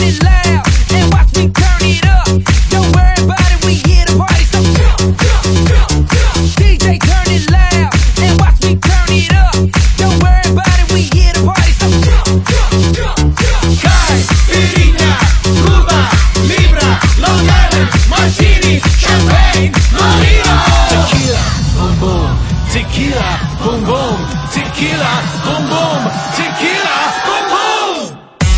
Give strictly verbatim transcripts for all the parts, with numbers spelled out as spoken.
it loud and watch me turn it up. Don't worry about it, we here to party, so jump, jump, jump, jump. D J turn it loud and watch me turn it up. Don't worry about it, we here to party, so jump, jump, jump, jump. Caipirinha, Cuba, Libra, Long Island, Martini, Champagne, Marino. Tequila, boom boom, tequila, boom boom, tequila, boom boom,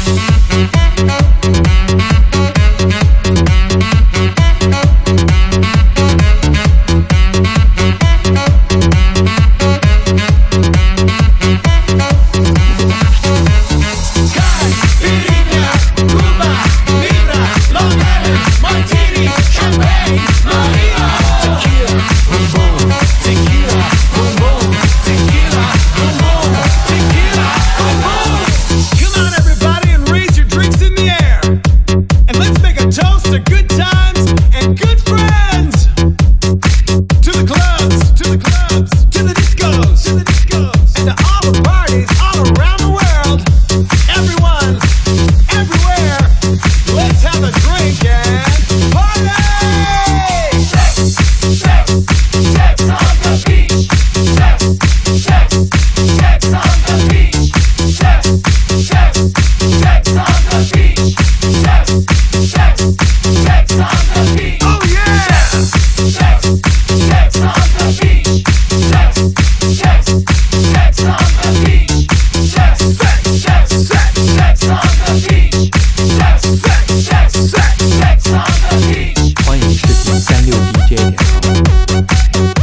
Caipirinha, Cuba, Libra, Long Island, Martini, Champagne, Marino. Tequila, boom boom, tequila, boom boom, tequila, boom boom, tequila, boom boom. Come on, everybody, and raise your drinks in the air, and let's make a toast to good times and good friends. To the clubs, to the clubs, to the discos, to the discos, and to all the parties all around the world. Everyone, everywhere, let's have a drink and party! Sex, sex, sex on the beach. Sex, sex, sex on the beach. Sex, sex, sex on the beach. Sex, sex, sex on the beach. Oh yeah! Sex, sex on the beach. Sex, sex, sex on the beach. Sex, sex, sex, sex, sex on the beach. Sex, sex, sex, sex, sex on the beach. 欢迎视频三六 D J 点 com。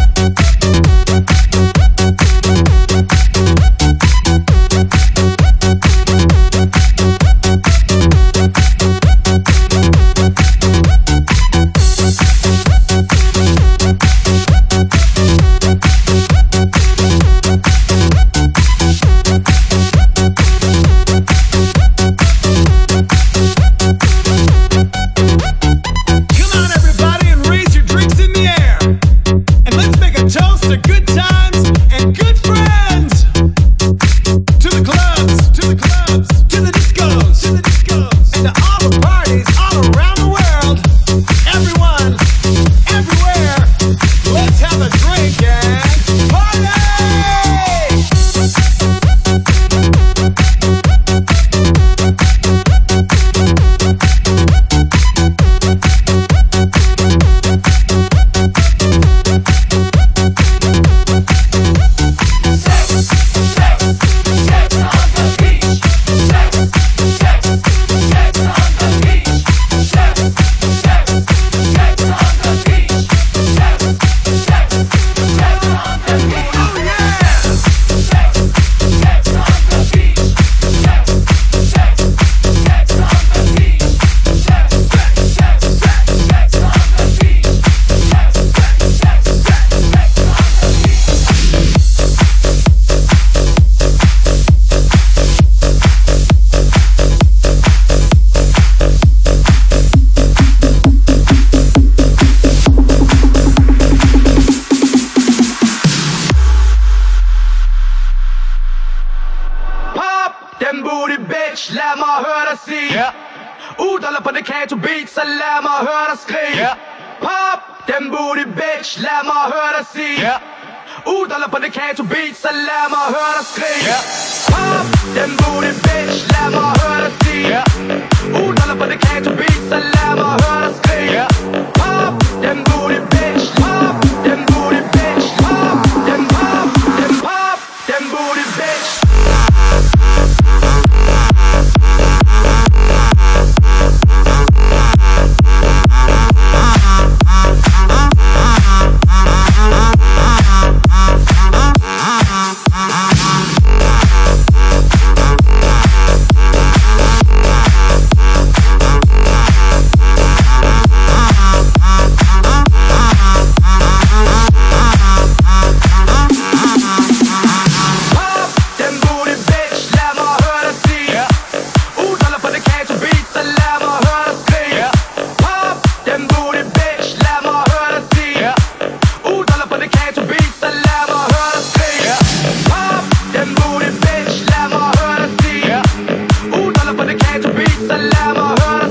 Come on, everybody, and raise your drinks in the air, and let's make a toast to good times and good friends. To the clubs, to the clubs, to the discos, to the discos, and to all the parties all around the world. Everyone, everywhere, let's have a drink and party! Sex, sex, sex on the beach. Sex, sex, sex on the beach. Sex, sex, sex on the beach. Sex, sex, sex on the beach. Oh yeah! Sex, sex on the beach. Sex, sex, sex on the beach. Sex, sex, sex, sex, sex on the beach. Sex, sex, sex, sex, sex on the beach. Pop den booty bitch, lad mig høre dig sige yeah. Udolder på Decato beat, så lad mig høre dig skrige yeah. Pop den booty bitch, lad mig høre dig sige yeah. Udolder på Decato beat, så lad mig høre dig skrige yeah. Pop den booty bitch, lad mig høre dig sige yeah. Udolder på Decato beat, så lad mig høre dig skrige yeah. Pop den booty bitch, pop den booty bitch, pop den pop, den pop, den booty bitch. Lad mig høre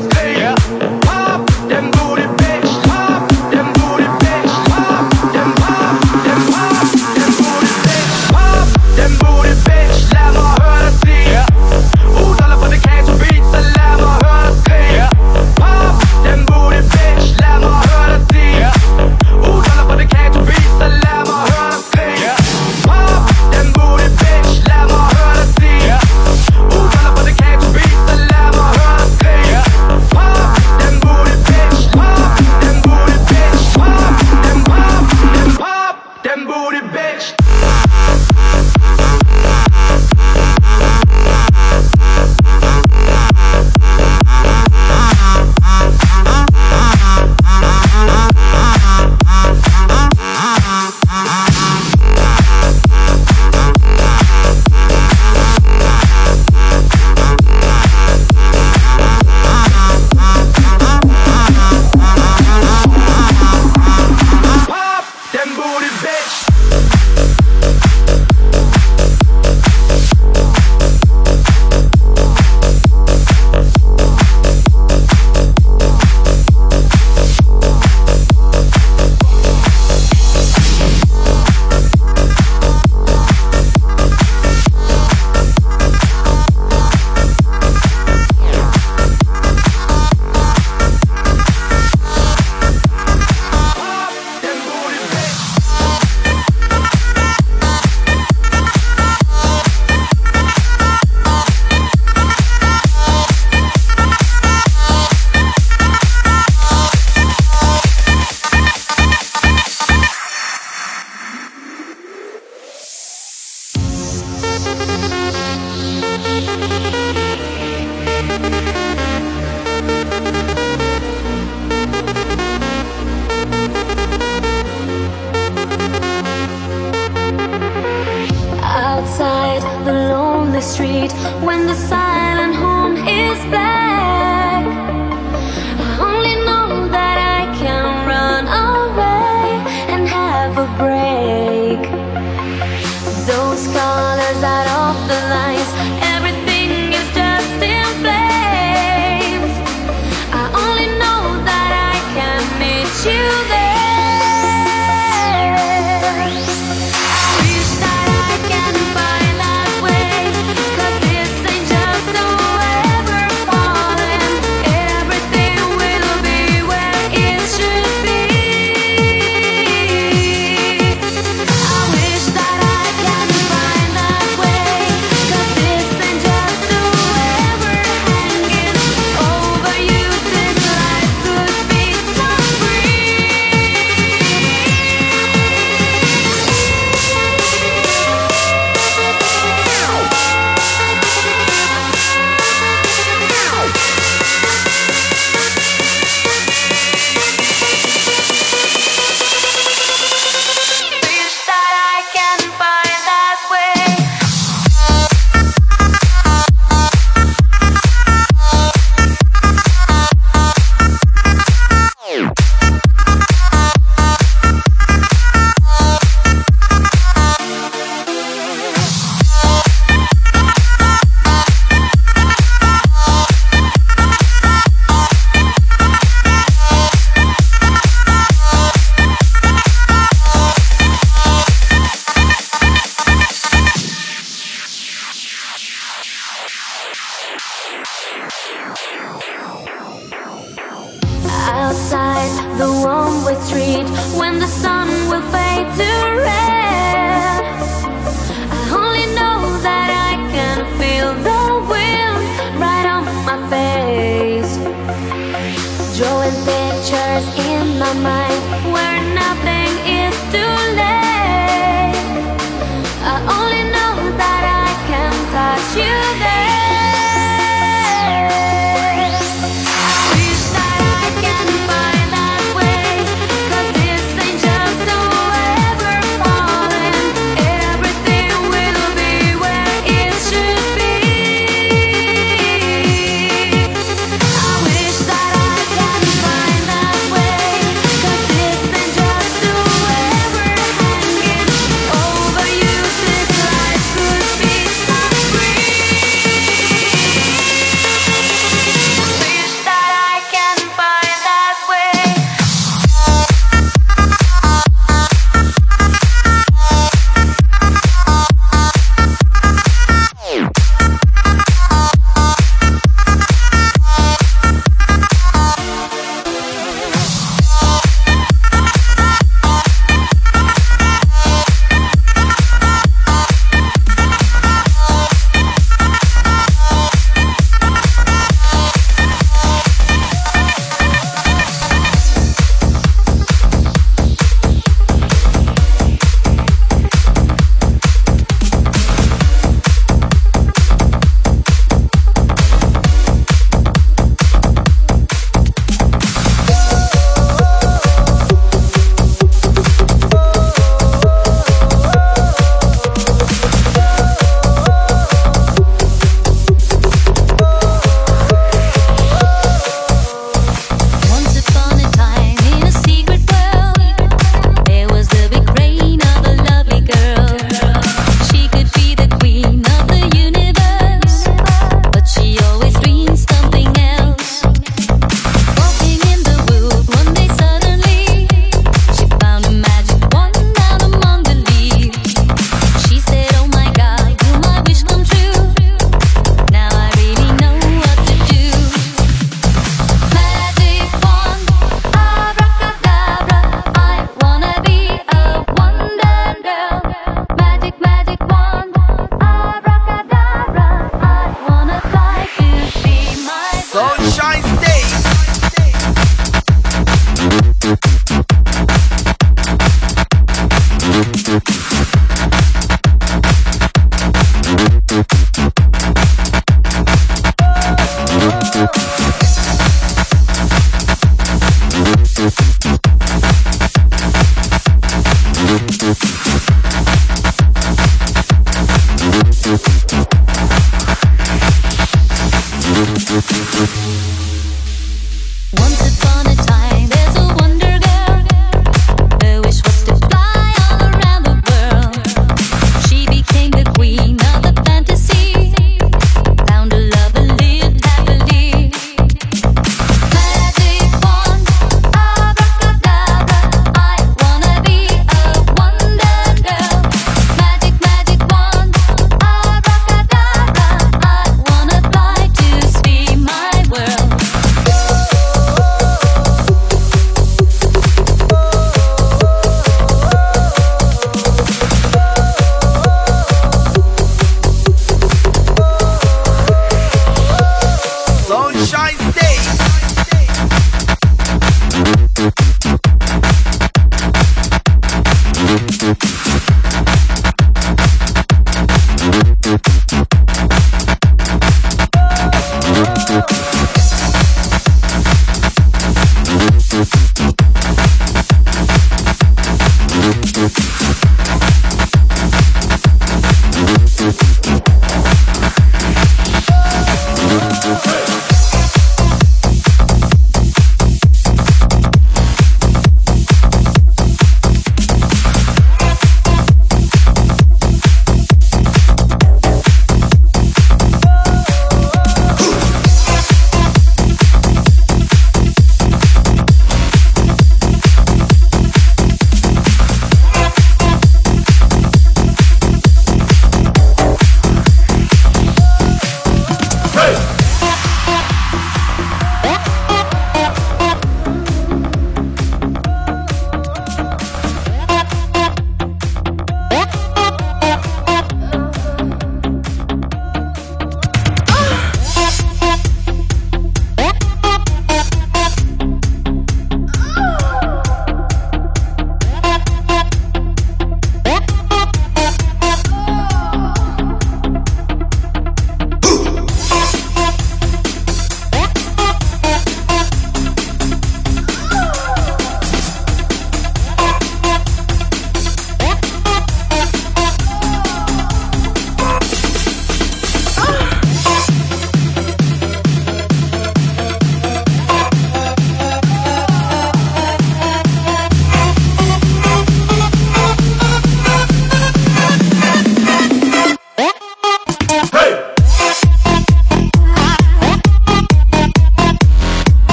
Outside the one-way street, when the sun will fade to red, I only know that I can feel the wind right on my face, drawing pictures in my mind where nothing is too late. I only know that I can touch you there.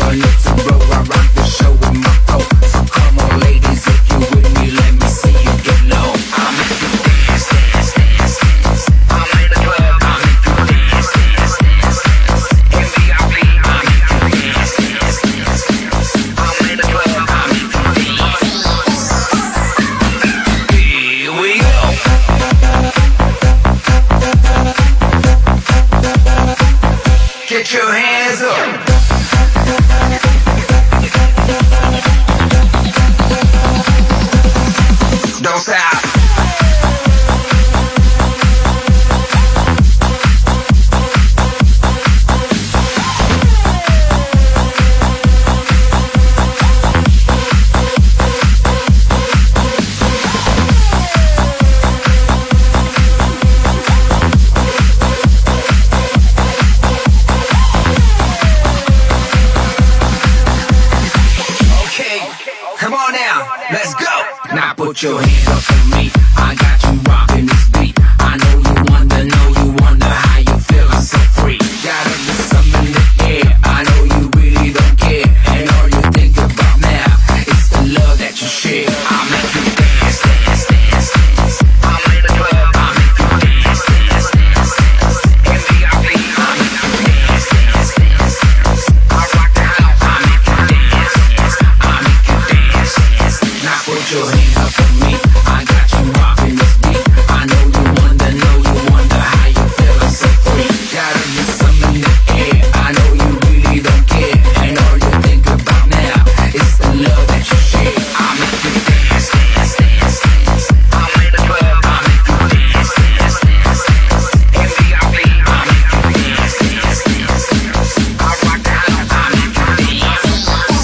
Put your hands up for me. I got you rocking this beat. I know you wonder, know you wonder how you feel. I'm so free. Gotta be something in the air. I know you really don't care, and all you think about now is the love that you share. I make you dance, dance, dance, dance. I'm in the club. I make you dance, dance, dance, dance. In V I P, I make you dance, dance, dance, dance. I rock the house. I make you dance, dance. I make you dance, dance. Now put your hands up for me. I got you rocking this beat. I know you wonder, know you wonder how you feel. I'm so free. Gotta be something in the air. I know you really don't care, and all you think about now is the love that you share. I make you dance, dance, dance, dance. I'm in the club. I make you dance, dance, dance, dance. In V I P, I make you dance, dance, dance, dance. I rock the house. I make you dance.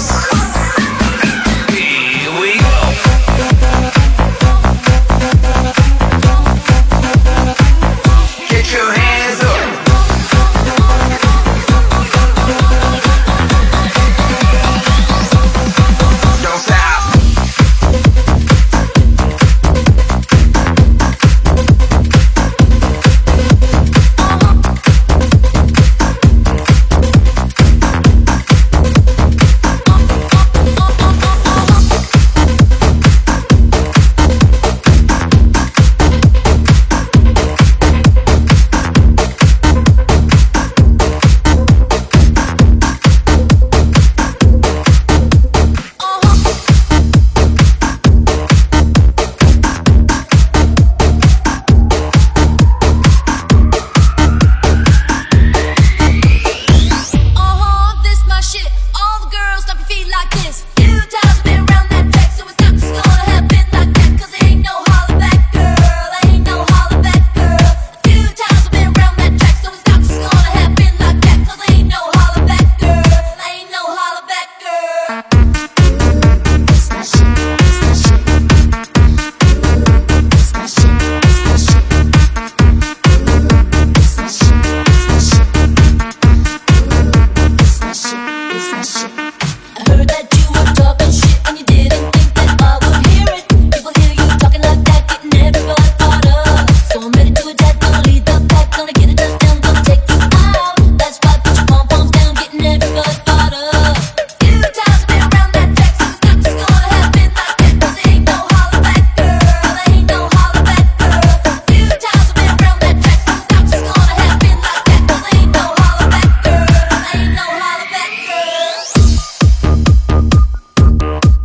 Here we go. Get your hands up. Don't stop. Uh-huh, this my shit. All the girls stomp your feet like this. Few times I've been around that track, so it's not just gonna happen like that. 'Cause there ain't no holler back, girl. Ain't no holler back, girl. Few times I've been around that track, so it's not just gonna happen like that. 'Cause there ain't no holler back, girl. Ain't no holler back, girl. It's my shit, it's my shit. It's my shit, it's my shit. It's my shit, it's my shit. It's my shit, it's my shit. I heard that you were talking shit and you didn't think that I would hear it. People hear you talking like that, getting everybody fired up. So I'm ready to attack, gonna lead the pack, gonna get a touchdown, gonna take you out. That's why put your pom-poms down, getting everybody fired up. Few times I've been around that track, so it's not just gonna happen like that. 'Cause there ain't no holler back, girl. Ain't no holler back, girl. Few times I've been around that track, so it's not just gonna happen like that. 'Cause there ain't no holler back, girl. Ain't no holler back, girl.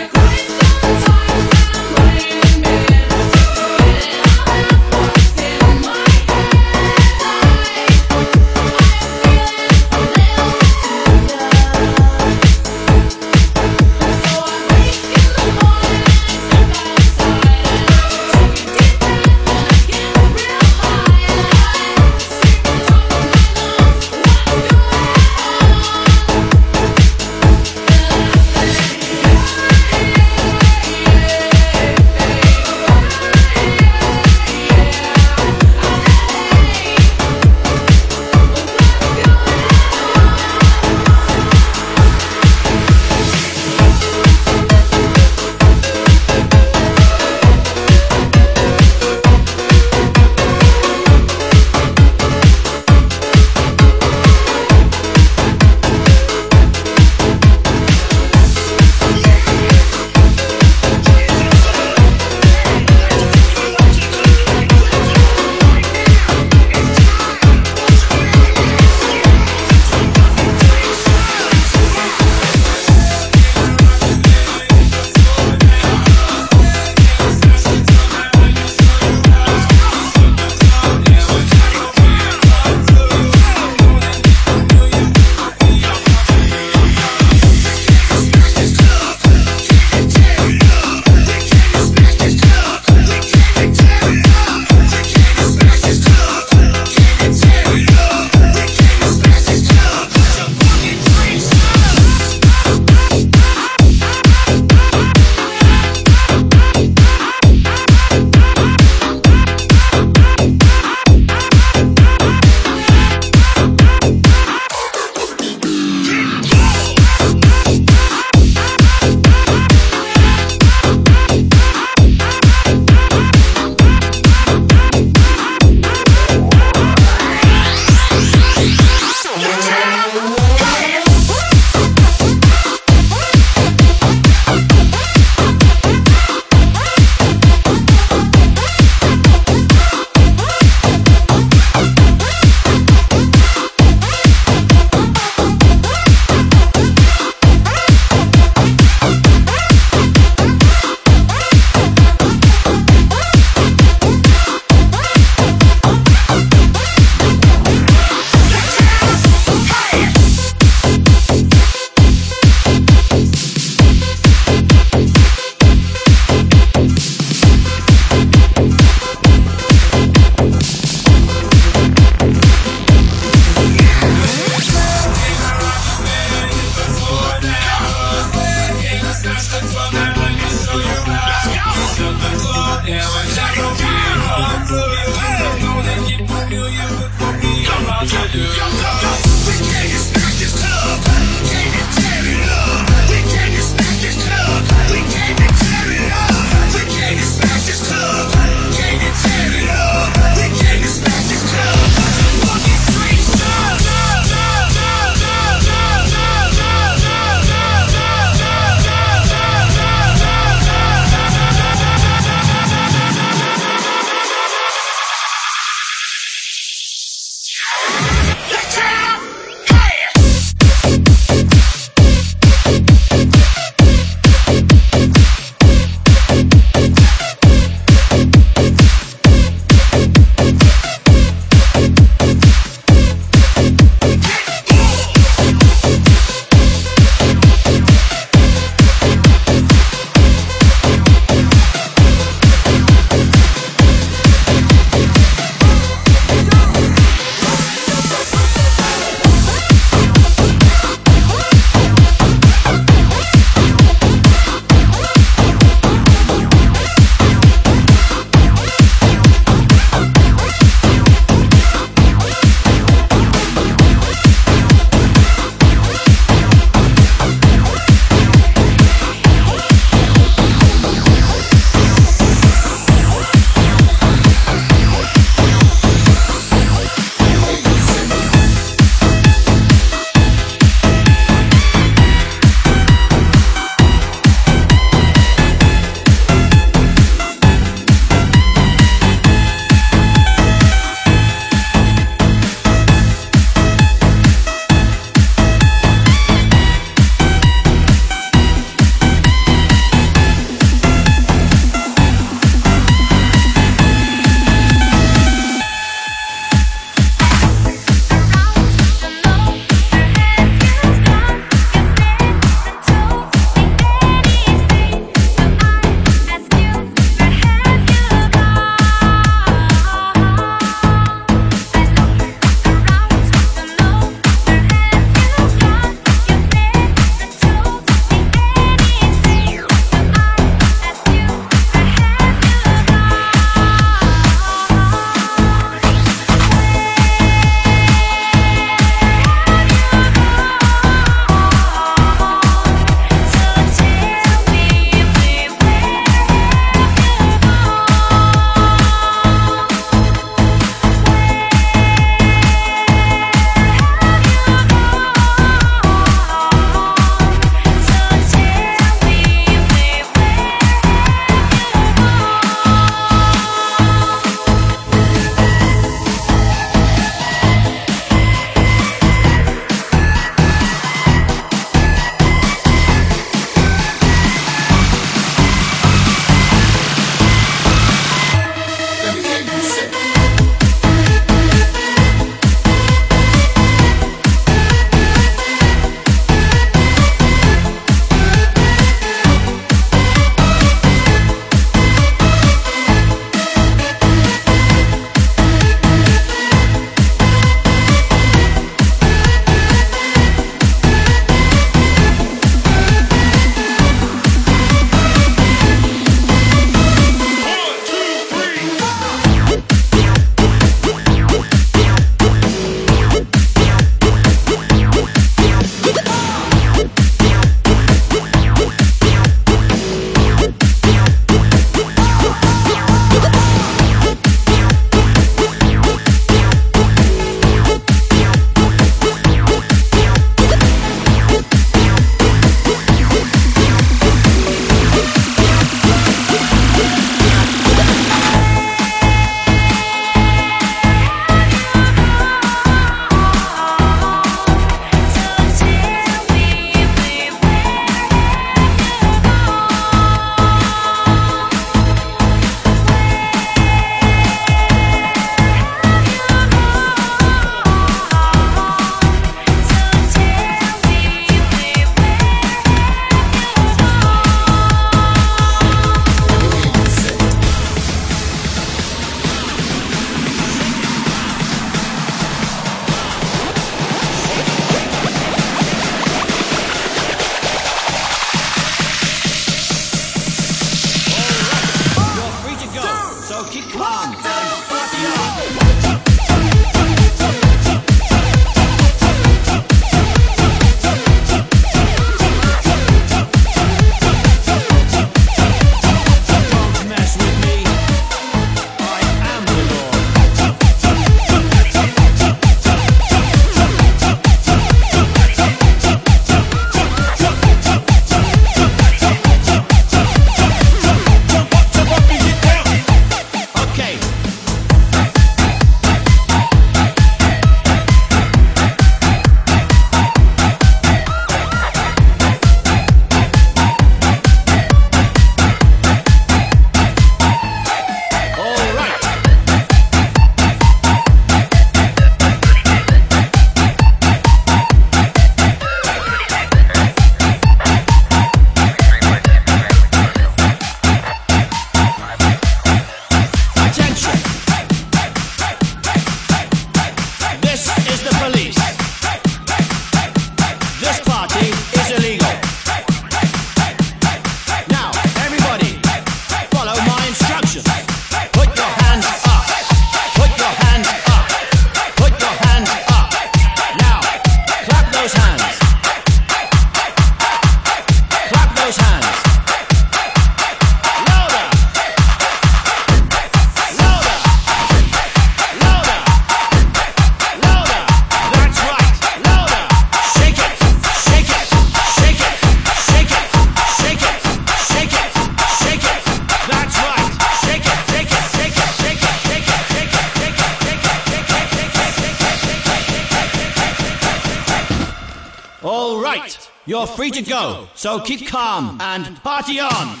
right, you're free to go, so keep calm and party on.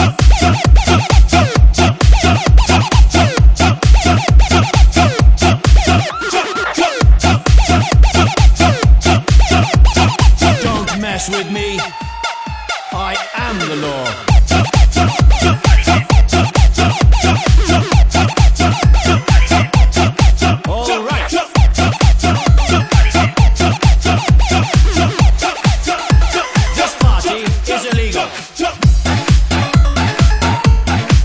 Don't mess with me, I am the law. All right. This party is illegal.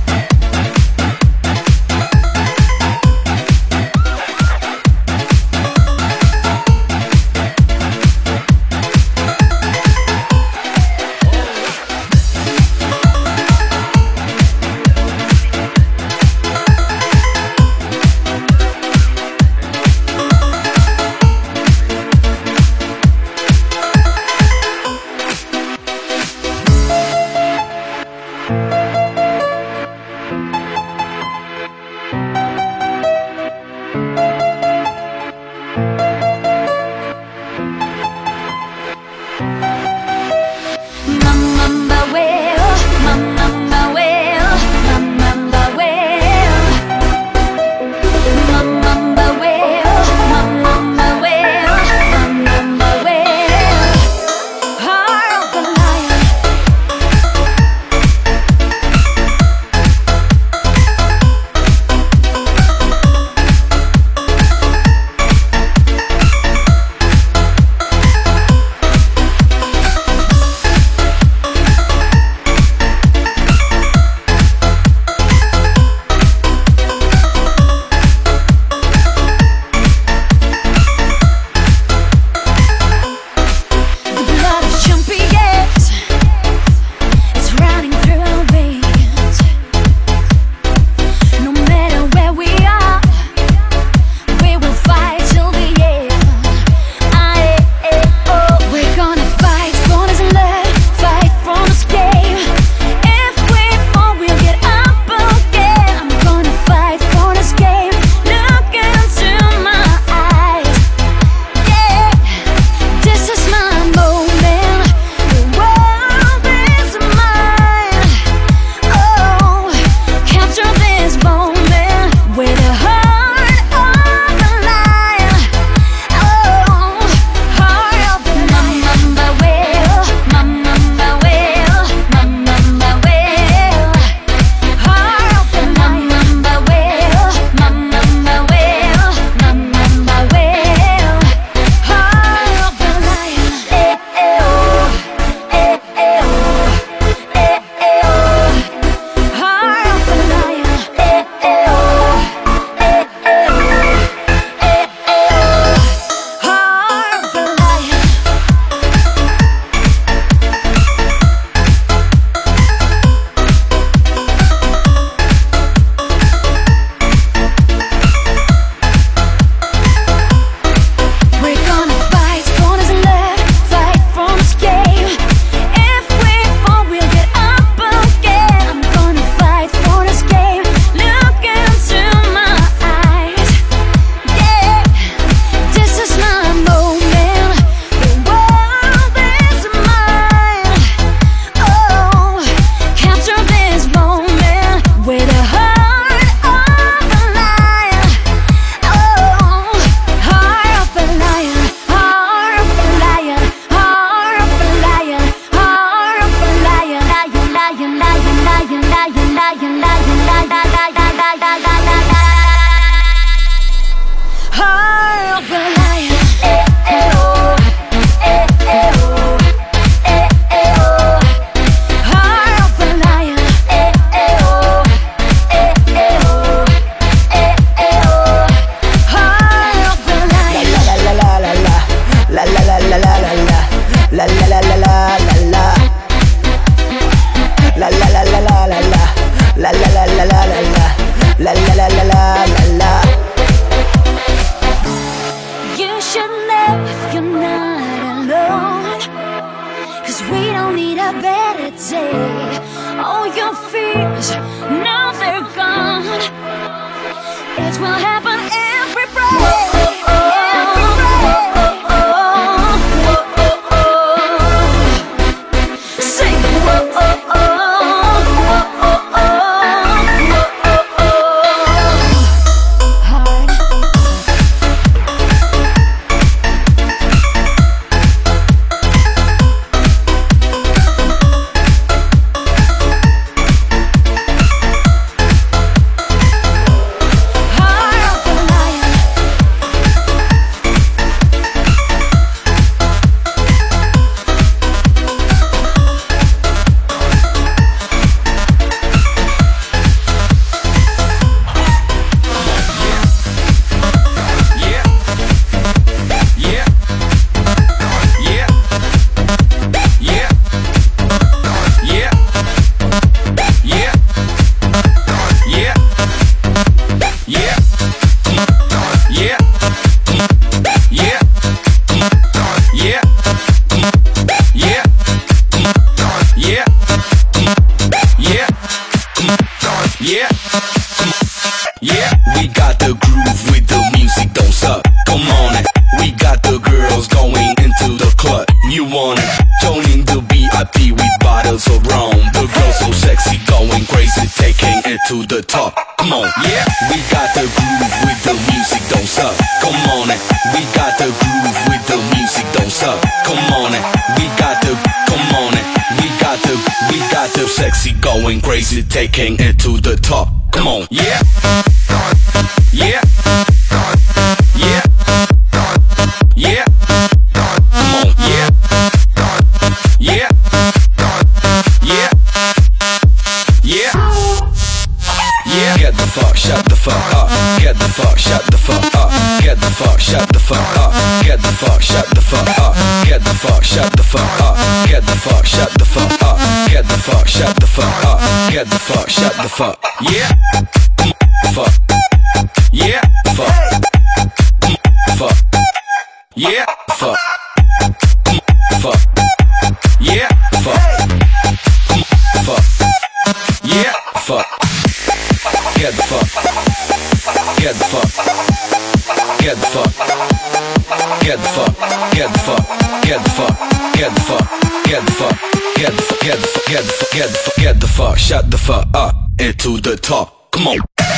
crazy, taking it to the top. Come on, yeah, yeah, yeah, yeah. Come on, yeah, yeah, yeah, yeah. Yeah, get the fuck, shut the fuck up. Get the fuck, shut the fuck up. Get the fuck, shut the fuck up. Get the fuck, shut the fuck up. Get the fuck, shut the fuck up. Get the fuck, shut the fuck up. Get the fuck, shut the fuck up. Get the fuck, shut the fuck. Yeah, fuck. Yeah, fuck. Fuck. Yeah, fuck. Fuck. Yeah, fuck. Fuck. Yeah, fuck. Get the fuck. Get the fuck. Get the fuck. Get the fuck. Get the fuck. Get the fuck. Get the fuck. Get the fuck. Get the fuck. Get the fuck. Get the fuck. Get the fuck. Get the fuck. Shut the fuck up. Into the top. Come on.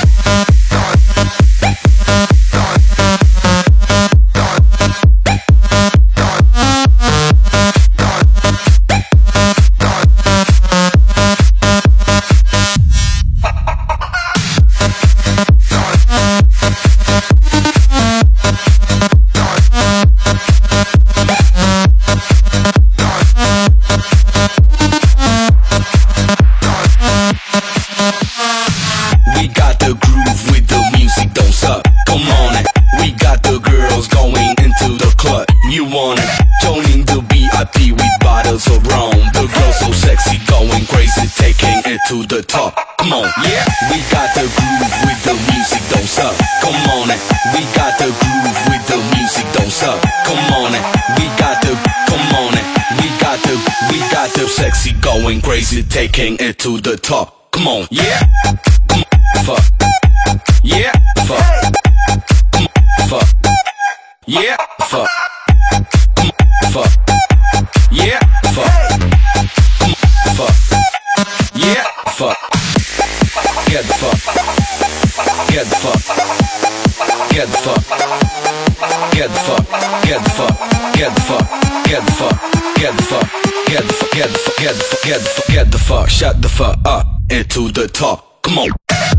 To the top, come on, yeah. We got the groove with the music, don't suck. Come on, we got the groove with the music, don't suck. Come on, we got the, come on, we got the, we got the sexy going crazy, taking it to the top. Come on, yeah. Fuck, yeah, fuck, fuck, yeah, fuck, fuck, yeah, fuck, fuck. Yeah, fuck. Get the fuck. Get the fuck. Get the fuck. Get the fuck. Get the fuck. Get the fuck. Get the fuck. Get the fuck. Get the fuck. Get the fuck. Get the fuck. Get the fuck. Get the fuck. Shut the fuck up. Into the top. Come on.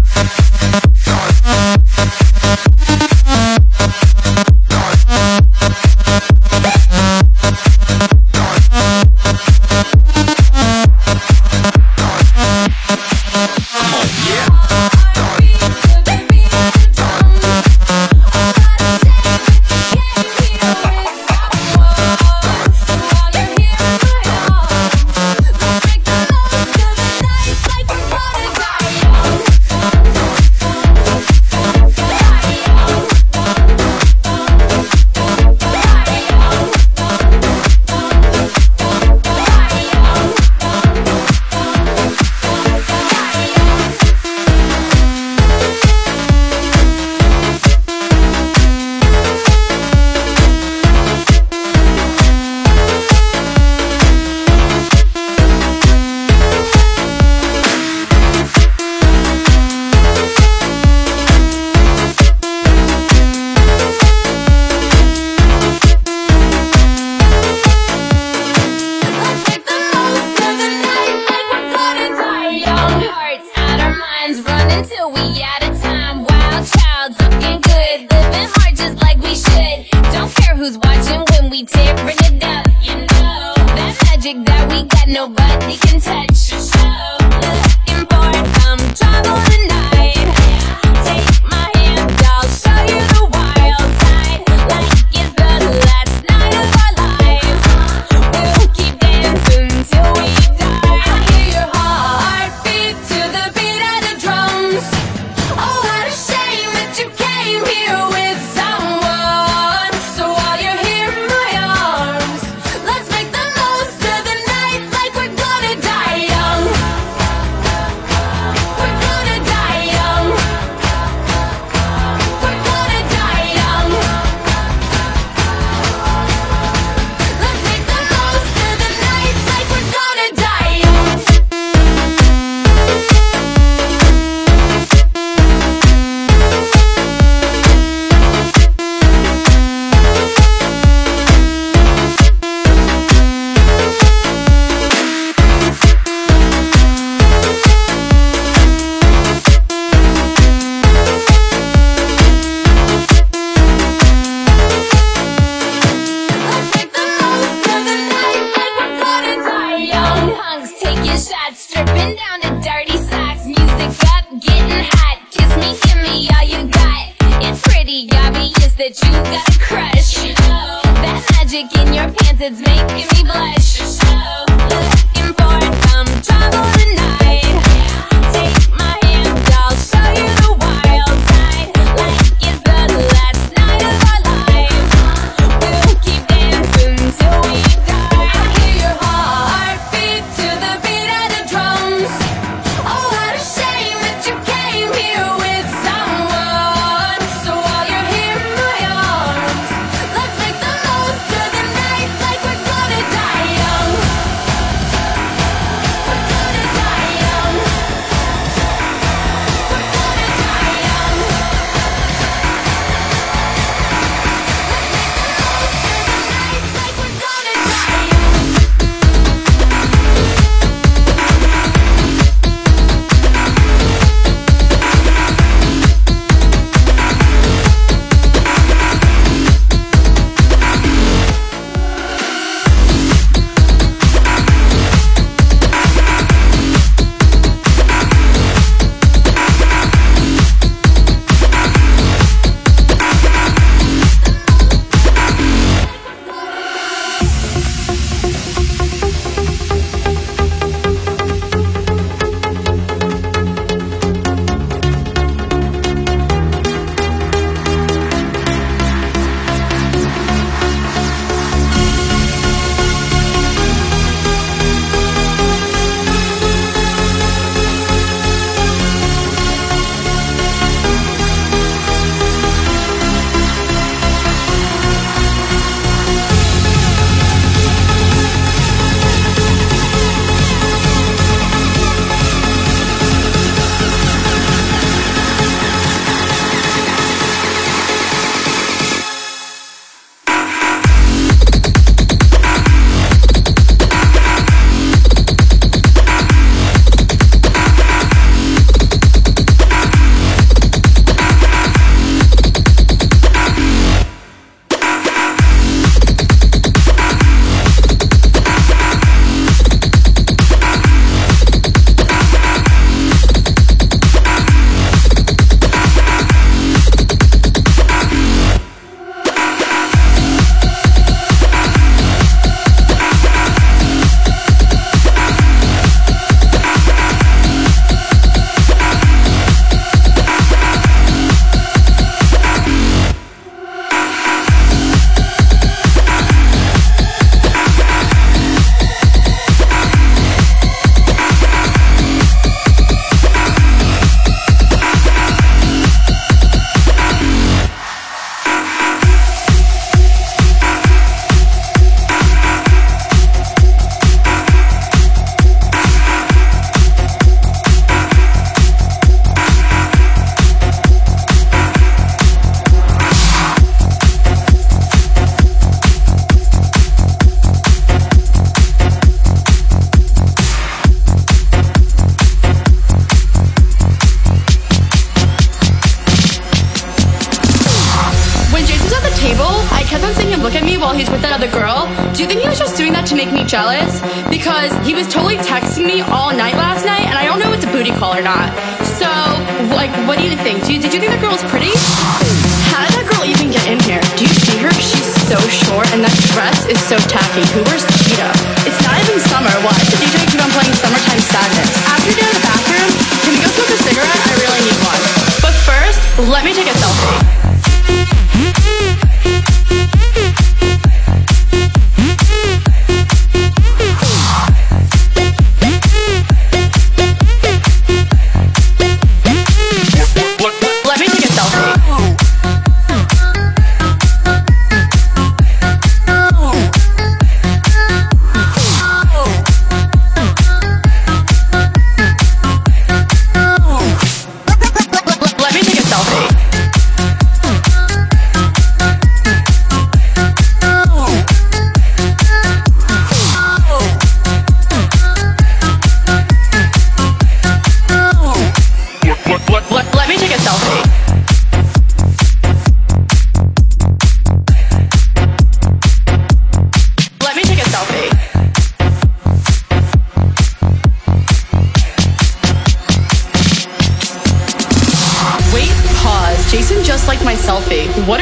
Nobody can touch your show. Looking for some trouble tonight. Take my hand, I'll show you the wild side. Like it's the last night of our lives. We'll keep dancing till we die. I hear your heartbeat to the beat of the drums. Oh, what a shame that you came here with someone. So while you're here in my arms, let's make the most of the night like we're gonna die noticed that you got a crush. That magic in your pants, it's making me blush. Looking for some trouble tonight. Take my hand, I'll show you the wild side. Like it's the last night of our lives. We'll keep dancing till we die. I hear your heartbeat to the beat of the drums. Oh, what a shame that you came here with someone. So while you're here in my arms, let's make the most of the night like we're gonna die young. We're gonna die young. We're gonna die young. Let's make the most of the night like we're gonna die young. Jealous because he was totally texting me all night last night, and I don't know if it's a booty call or not. So, like, what do you think? Do you, did you think that girl was pretty? How did that girl even get in here? Do you see her? She's so short, and that dress is so tacky. Who wears cheetah? It's not even summer. Why does the D J keep on playing Summertime Sadness? After you get in the bathroom, can we go smoke a cigarette? I really need one. But first, let me take a selfie.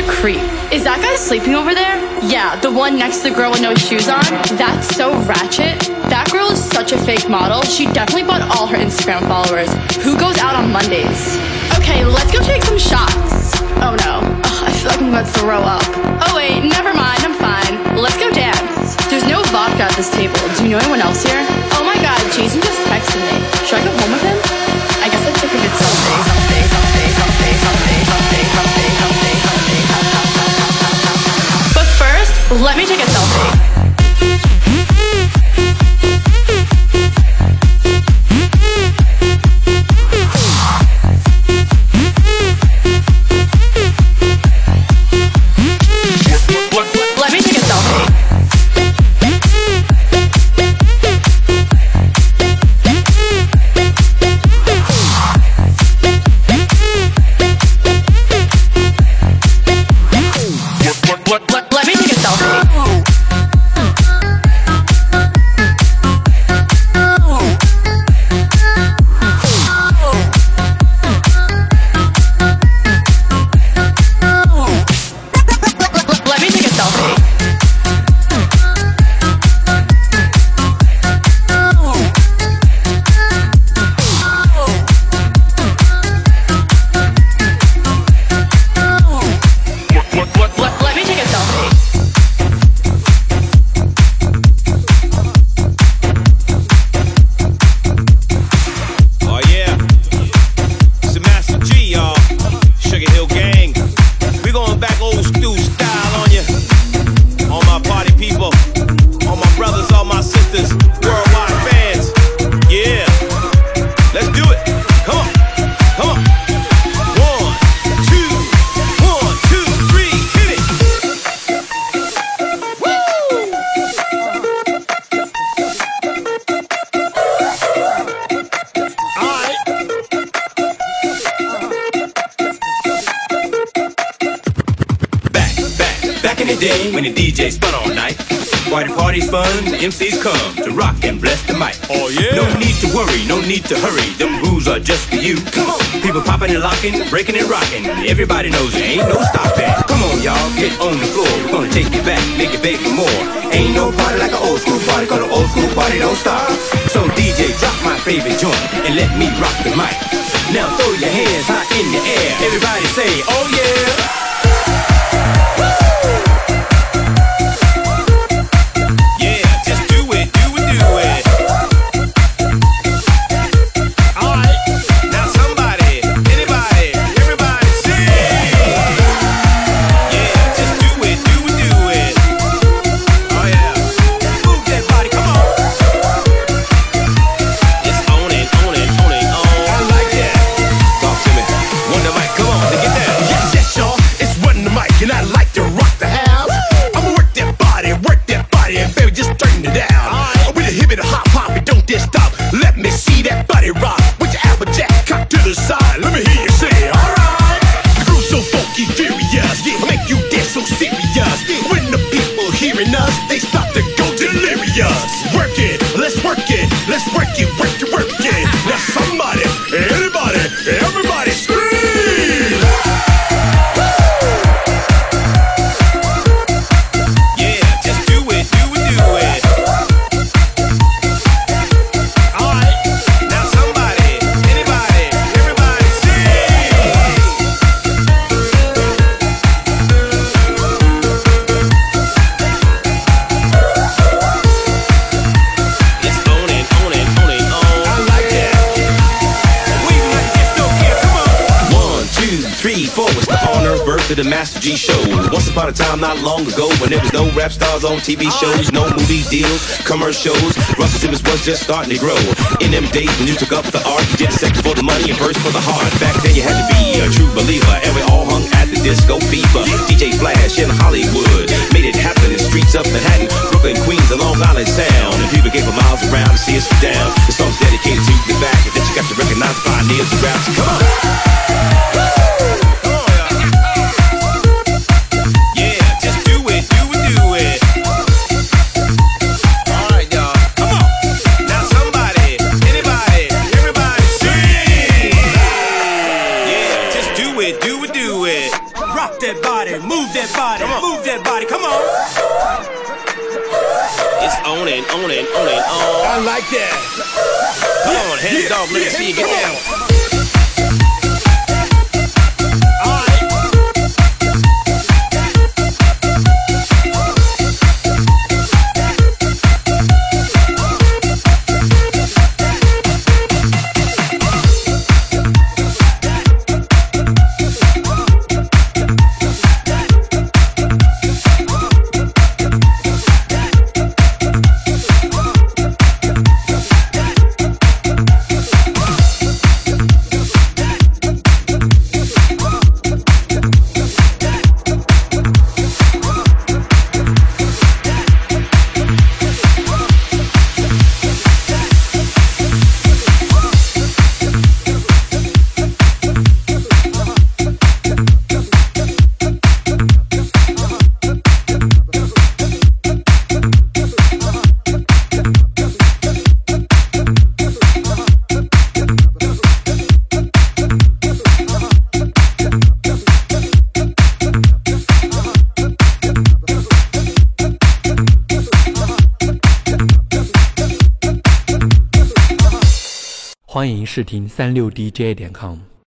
a creep. Is that guy sleeping over there? Yeah, the one next to the girl with no shoes on. That's so ratchet. That girl is such a fake model. She definitely bought all her Instagram followers. Who goes out on Mondays? Okay, let's go take some shots. Oh no, ugh, I feel like I'm gonna throw up. Oh wait, never mind, I'm fine. Let's go dance. There's no vodka at this table. Do you know anyone else here? Oh my god, Jason just texted me. Should I go home with him? I guess I took a good someday, someday, someday, someday, someday, someday, someday, someday, someday. But first, let me take a selfie. When the D J spun all night, why the party's fun, the M Cs come to rock and bless the mic. Oh yeah. No need to worry, no need to hurry, them rules are just for you. Come on, people popping and locking, breaking and rocking. Everybody knows there ain't no stopping. Come on, y'all, get on the floor. We're gonna take you back, make you beg for more. Ain't no party like an old school party, cause an old school party don't stop. So D J, drop my favorite joint and let me rock the mic. Now throw your hands high in the air. Everybody say, oh yeah. The Master G Show. Once upon a time, not long ago, when there was no rap stars on T V shows, no movie deals, commercials, Russell Simmons was just starting to grow. In them days when you took up the art, you did the second for the money and first for the heart. Back then you had to be a true believer, and we all hung at the disco fever. D J Flash in Hollywood made it happen in streets of Manhattan, Brooklyn, Queens, and Long Island Sound. And people came for miles around to see us down. The song's dedicated to the fact that you got to recognize the pioneers of rap. So come on. Body, move. Move that body, move that body, come on. It's on and on and on and on. I like that. Come on, hands off, let me see you get down. 欢迎试听三六D J 点 com。